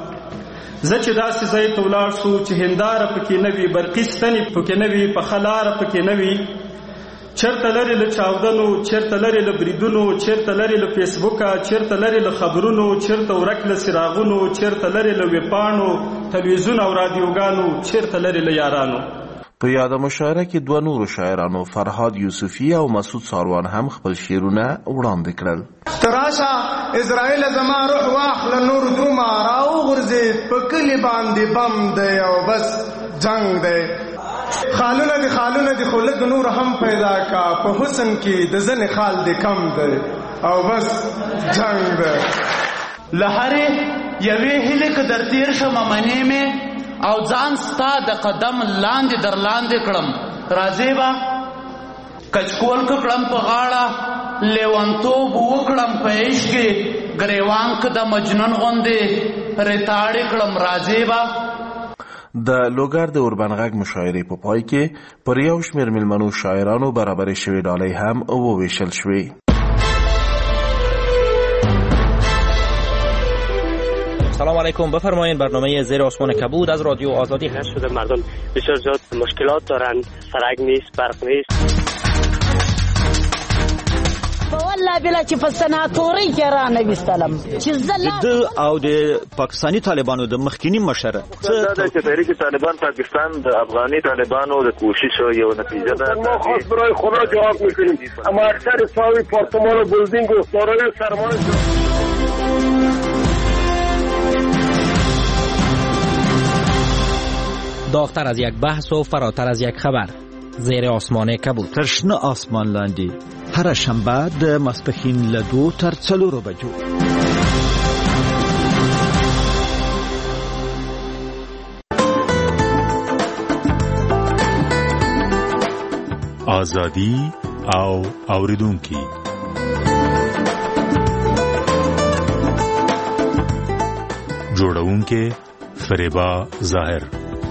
زه چې داسې ځای ته ولاړ شو چې هنداره پکې نه وي برقي ستنې پکې نه وي پخه لاره پکې نه وي چېرته لرې له چاودنو چېرته لرې له بریدونو چېرته لرې له فیسبوکه چېرته لرې له خبرونو چېرته ورک له څراغونو چېرته لرې له ویبپاڼو تلویزیون او رادیوګانو چېرته لرې له یارانو. په یاده مشاعره کې دوه نورو شاعرانو فرهاد یوسفی او مسعود ساروان هم خپل شعرونه وړاندې کړل. تراشه اسرائیل زما روح واخله نور درومه راوغورځېد په کلي باندې بم دی او بس جنگ دی. خالونه دي خالونه دي خو لږ نور هم پیدا کا په حسن کې د ځنې خال دي کم دی او بس جنگ دی. له هرې یوې هیلې که در تېر شم منې مې او ځان ستا د قدم لاندې در لاندې کړم راځې به کچکول که کړم په غاړه لیونتوب وکړم په عشق کې ګریوان که د مجنون غوندې ریتاړې کړم راځې به. د لوګر د اوربن غږ مشاعرې په پای کې پر یو شمېر میلمنو شاعرانو برابرې شوې ډالۍ هم وویشل شوې. سلام علیکم، بفرمایید. برنامه زیر آسمان کبود از رادیو آزادی هست شده. مردم بسیار زیاد مشکلات دارند، سرک نیست، برق نیست. والله بلا چې په سناتوري کې را نویستلم چې زه او د پاکستانی طالبانو د مخکینی مشر دا د تحریک طالبان پاکستان د افغاني طالبانو د کوشش یو نتیجه ده. ما خاص برای خدا جواب میکنیم، اما اکثر ساوی پارتمان و بلدینگ و سارای سرمان داغتر از یک بحث و فراتر از یک خبر. زیر آسمان کبود. ترشنه آسمان لاندی هر شنبه د ماسپښین له دوو تر څلورو بجو. آزادی او اوریدونکي. جوړونکي فریبا ظاهر.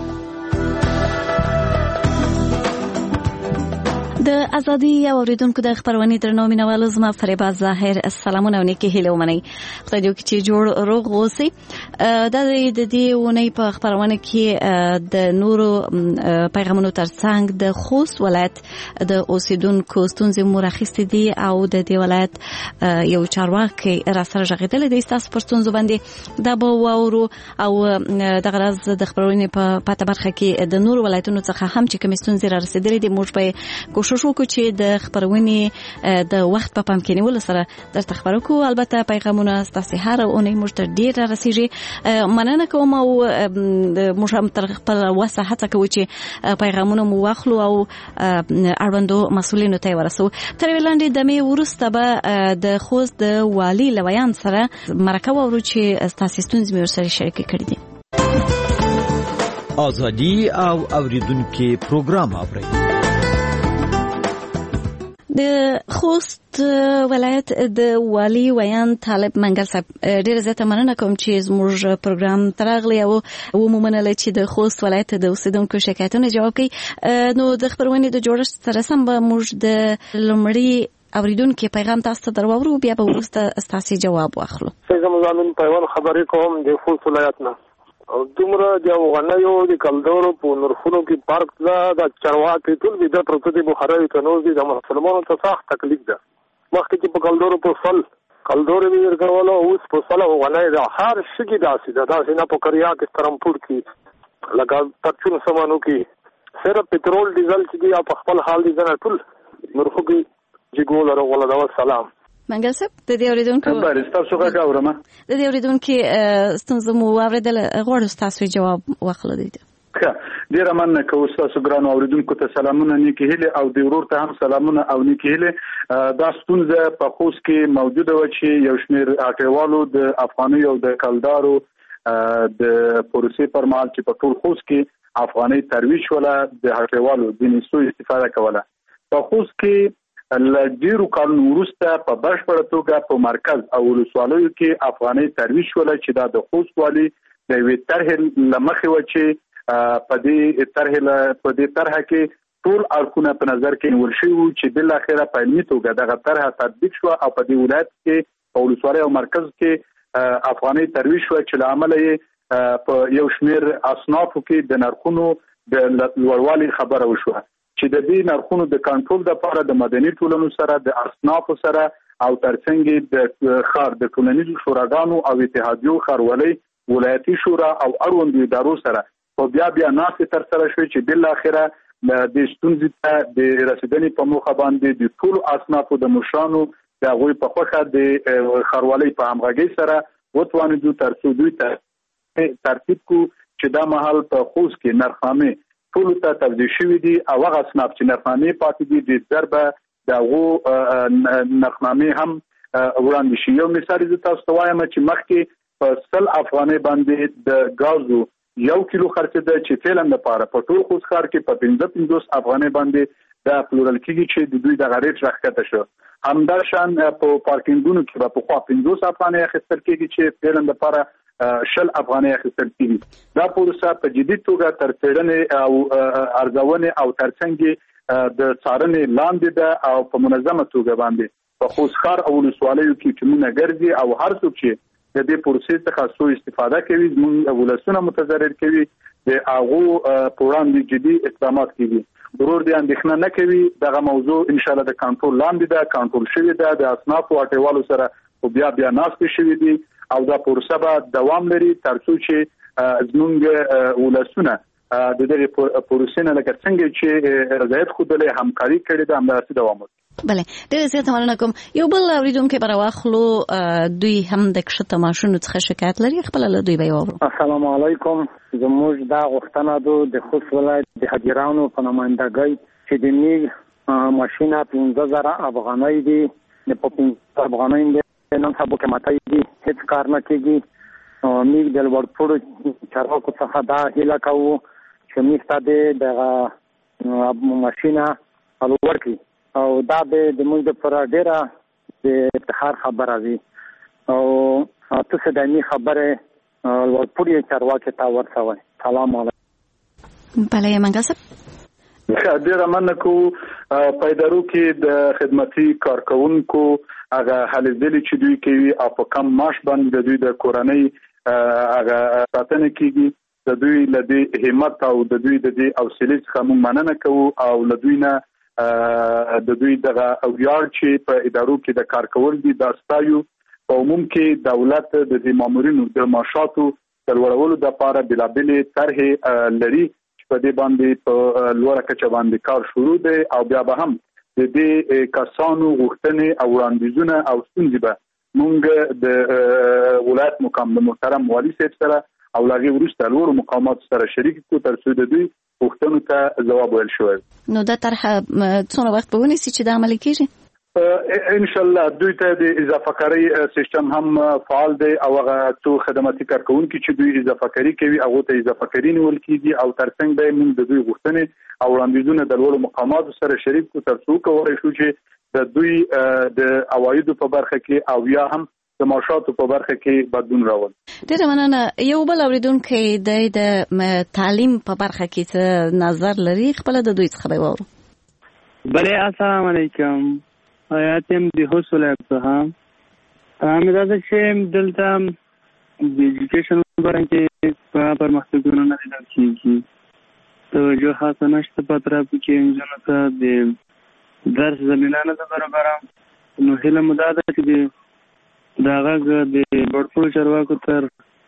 د ازادي او اوریدونکو د خبرونې درنو مینوالو زما فریبا ظاهر السلامونه او نیکی هیله ومنئ. خدای دې چې جوړ روغ اوسئ. دا د دې ونې په خبرونه کې د نورو پیغامونو ترڅنګ د خوست ولایت د اوسیدونکو ستونزې مو راخیستې دي او د دې ولایت یو چارواکي را سره غږېدلی دی ستاسو پر ستونزو باندې. دا به واورو او دغه راز د خبرونې په پاته برخه کې د نورو ولایتونو څخه هم چې کومې ستونزې را رسېدلې دي موږ به کوشش وکړو چې د خبرونې د وخت په پام کې نیولو سره درته خبرو کوو. البته پیغامونه ستاسو هر اونۍ موږ ته ډېر را رسیږي. مننه کوم او موږ هم تر خپل وسه هڅه کوو چې پیغامونه مو واخلو او اړوندو مسؤلینو ته ورسو. تر وړاندې د می ورسته به د خوست د والي لویان سره مرکه وورو چې ستاسو ستونزې مې ورسره شریک کړې دي. آزادی او اوریدونکو پروګرام اورئ. د خوست ولایت د والی ویان طالب منګل صاحب ډیره زیاته مننه کوم چې زموږ پروګرام تراغلی او ومومنه چې د خوست ولایت د اوسیدونکو شکایتونه جواب کوي. نو د خبرونې د جوړښت سره سم به موږ د لومړي اوریدونکو پیغام تاسو ته درواورو بیا به وروسته ستاسو جواب واخلو. څنګه مزامین پیوان خبرې کوم د خوست ولایت نه او دومره د افغانیو د کلدورو په نرخونو کې فرق ده. د چرواکي ټول د پروتې بخاري کنوز دي د مسلمانانو ته سخت تکلیف ده. مخکې چې په کلدورو په فل کلدورو به ورکول او اوس په فل افغاني ده هر شي کې داسې ده. داسې نه په کریا کې ترمپور کې لکه پرچون سمانو کې صرف پټرول ډیزل چې دی په خپل حال دي نه ټول نرخو کې جګول او ولا دا سلام منګل صاحب د دې اوریدونکو خبر تاسو څنګه اورم د دې اوریدونکو ستونزې مو اوریدل غواړم تاسو جواب واخلو دي. ډیره مننه کوم تاسو ګرانو اوریدونکو ته سلامونه نیکی هیله او د ورور ته هم سلامونه او نیکی هیله. دا ستونزه په خوست کې موجوده و چې یو شمېر اټیوالو د افغاني او د کلدارو د پروسې پر مهال چې په ټول خوست کې افغاني ترویج ولا د اټیوالو د نسو استفاده کوله. په خوست کې لږیرو کارونو وروسته په بشپړه توګه په مرکز او ولسوالیو کې افغاني ترویج ولا چې دا د خوست والی د یوې طرحې لمخې و چې په دې طرحې په دې طرحه کې ټول اړخونه په نظر کې نیول شوي وو چې بل اخره په علمي توګه دغه طرحه تطبیق شو او په دې ولایت کې په ولسوالۍ او مرکز کې افغاني ترویج شو چې له امله یې په یو شمېر اصنافو کې د نرخونو د لوړوالي خبره وشوه چې د دې نرخونو د کنټرول لپاره د مدني ټولنو سره د اصنافو سره او ترڅنګ د خار د ټولنیزو شوراګانو او اتحادیو خارولۍ ولایتي شورا او اړوند ادارو سره په بیا بیا ناسې تر سره شوې چې بل اخره د ستونزې ته د رسیدنې په موخه باندې د ټولو اصنافو د مشرانو د هغوی په خوښه د ښاروالۍ په همغږۍ سره وتوانېدو تر څو دوی ته ترتیب کو چې دا مهال په خوست کې نرخنامې ټولو ته توضیح شوي دي او هغه اصناف چې نرخنامې پاتې دي د ضربه د هغو نرخنامې هم وړاندې شي. یو مثال زه تاسو ته وایم چې مخکې په سل افغانۍ باندې د ګازو یو کیلو خرڅېده چې فعلا لپاره په ټول خوست ښار کې په پنځه پنځوس افغانۍ باندې دا پلورل کېږي چې د دوی دغه ریټ راښکته شو. همداشان په پارکینګونو کې به پخوا پنځوس افغانۍ اخیستل کېږي چې فعلا لپاره شل افغانۍ اخیستل کېږي. دا پروسه په جدي توګه تر څېړنې او ارزونې او ترڅنګ د څارنې لاندې ده او په منظمه توګه باندې په خوست ښار او ولسوالیو کې ټیمونه ګرځي او هر څوک چې د دې پروسې څخه سو استفاده کوي زموږ ولسونه متضرر کوي د هغو په وړاندې جدي اقدامات کیږي. ضرور دې اندېښنه نه کوي دغه موضوع ان شاء الله د کنټرول لاندې ده، کنټرول شوې ده، د اصنافو او اټیوالو سره خو بیا بیا ناستې شوې دي او دا پروسه به دوام لري تر څو چې زموږ ولسونه د دغه پروسې نه لکه څنګه چې رضایت ښودلې همکاري کړې ده همداسې دوام وکړي. بله ډېره زیاته مننه کوم. یو بل اورېدونکی به راواخلو دوی هم د کښته ماشینو څخه شکایت لري، خپله له دوی به یې واورو. السلام علیکم. زموږ دا غوښتنه ده د خوست ولایت د حاجرانو په نمایندګۍ چې د میګ ماشینه پنځه زره افغانۍ دي، د په پنځه افغانۍ د نن سبا قیمتۍ دي، هېڅ کار نه کېږي. میګ د لوړپوړو چارواکو څخه دا هیله کوو چې میګ ته د دغه ماشینه لوړ کړي او دا به د موږ لپاره ډېره د افتخار خبره وي او تاسو د دې خبره لوړپوړي چارواکي ته ورسوئ. سلام علیکم. بله منګه صاحب ډېره مننه کوو. په ادارو کې د خدمتي کارکوونکو هغه هلې ځلې چې دوی کوي او په کم معاش باندې د دوی د کورنۍ هغه ساتنه کېږي، د دوی له دې همت او د دوی د دې حوصلې څخه موږ مننه کوو او له دوی نه د دوی دغه ویاړ چې په ادارو کې د کار کول دي دا ستایو. په عموم کې دولت د دې مامورینو د معاشاتو د لوړولو لپاره بېلابېلې طرحې لري چې په دې باندې په لوړه کچه باندې کار شروع دی او بیا به هم د دې کسانو غوښتنې او وړاندیزونه او ستونزې به موږ د ولایت مقام د محترم والي صاحب سره او لاغي وروسته لوړو مقاماتو سره شریک کړو تر څو د دوی غوښتنو ته ځواب ویل شوی. نو دا طرحه څومره وخت به ونیسي چې دا عملي کېږي؟ ان شاء الله دوی ته د اضافه کاري سیستم هم فعال دی او هغه څو خدماتي کارکوونکي چې دوی اضافه کاري کوي هغه ته اضافه کاري نیول کېږي او ترڅنګ به موږ د دوی غوښتنې او وړاندیزونه د لوړو مقاماتو سره شریک کړو تر څو کولی شو چې د دوی د عوایدو په برخه کې او یا هم د معاشاتو په برخه کې بدلون راول. ډېره مننه. یو بل اورېدونکی دی د تعلیم په برخه کې څه نظر لري، خپله د دوی څخه به یې واورو. بله السلام علیکم. حیات یم د خوست ولایت څخه. مې دا ده چې دلته د ایجوکیشن په باره کې په پرمختګونه نه لیدل کېږي، توجه خاصه نشته په اطرافو کې نجونو ته د درس زمینه نه ده برابره. نو هیله مو دا ده چې د دا غږ د لوړپوړو چارواکو تر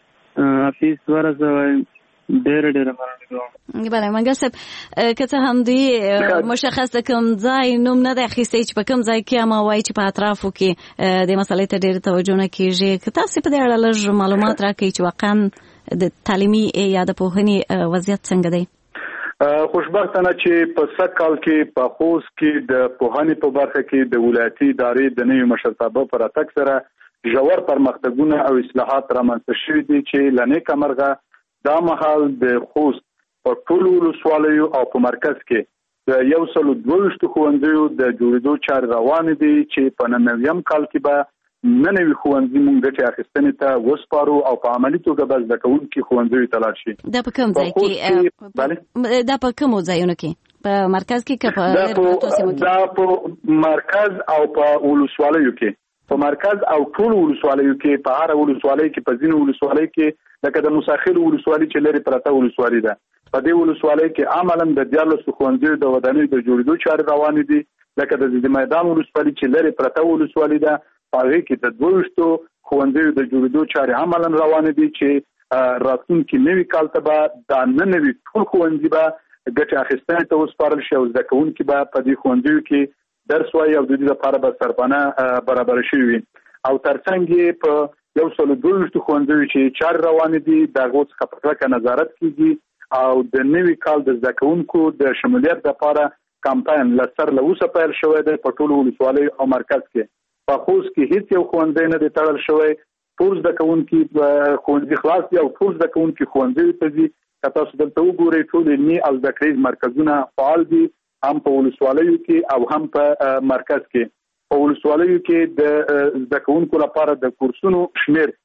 افیس ورسوئ. ډېره ډېره مننه کوم. بله منګه صاحب که څه هم دوی مشخص د کوم ځای نوم نه دی اخیستی چې په کوم ځای کې اما وایي چې په اطرافو کې د مسئلې ته ډېره توجه نه کېږي، که تاسې په دې اړه لږ معلومات راکړئ چې واقعا د تعلیمي یا د پوهنې وضعیت څنګه دی؟ خوشبختانه چې په سږ کال کې په خوست کې د پوهنې په برخه کې د ولایتي ادارې د نوي مشرتابه په راتګ سره ژور پرمختګونه او اصلاحات رامنځته شوي دي چې له نیکه مرغه دا مهال د خوست په ټولو ولسوالیو او په مرکز کې د یو سلو دوه ویشتو ښوونځیو د جوړېدو چارې روانې دي چې په نهه نویم کال کې به نه نوي ښوونځي موږ ګټې اخیستنې ته وسپارو او په عملي توګه به زده کوونکي ښوونځیو ته لاړ شي. دا په کوم ځای کې؟ دا په کومو ځایونو کې؟ په مرکز کې که په لرغونو سیمو کې؟ دا په مرکز او په ولسوالیو کې په مرکز او ټول ولسوالیو کې په هر ولسوالۍ کې په ځینو ولسوالۍ کې لکه د مساخیل ولسوالۍ چې لري پرته ولسوالۍ ده په دې ولسوالۍ کې عملاً د دیارلسو ښوونځیو د ودانیو د جوړېدو چارې روانې دي لکه د ځاځي میدان ولسوالۍ چې لري پرته ولسوالۍ ده په هغې کې د دوه ویشتو ښوونځیو د جوړېدو چارې عملاً روانې دي چې راتلونکي نوي کال ته به دا نه نوي ټول ښوونځي به ګټه اخیستنې ته وسپارل شي او زده کوونکي به په دې ښوونځیو کې درس وایي او د دې لپاره به سرپناه برابر شوي وي او ترڅنګ په یو سل دوه ویشت ښوونځیو چې چارې روانې دي د هغو څخه په کلکه نظارت کیږي او د نوي کال د زده کوونکو د شمولیت لپاره کمپاین له سر له اوسه پیل شوی دی په ټولو ولسوالیو او مرکز کې په خوست کې هیڅ یو ښوونځی نه دی تړل شوی ټول زده کوونکي ښوونځي خلاص دي او ټول زده کوونکي ښوونځیو ته ځي که تاسو دلته وګورئ ټول علمي او زده کړیز مرکزونه فعال دي هم په ولسوالیو کې او هم په مرکز کې په ولسوالیو کې د زده کوونکو لپاره د کورسونو شمیر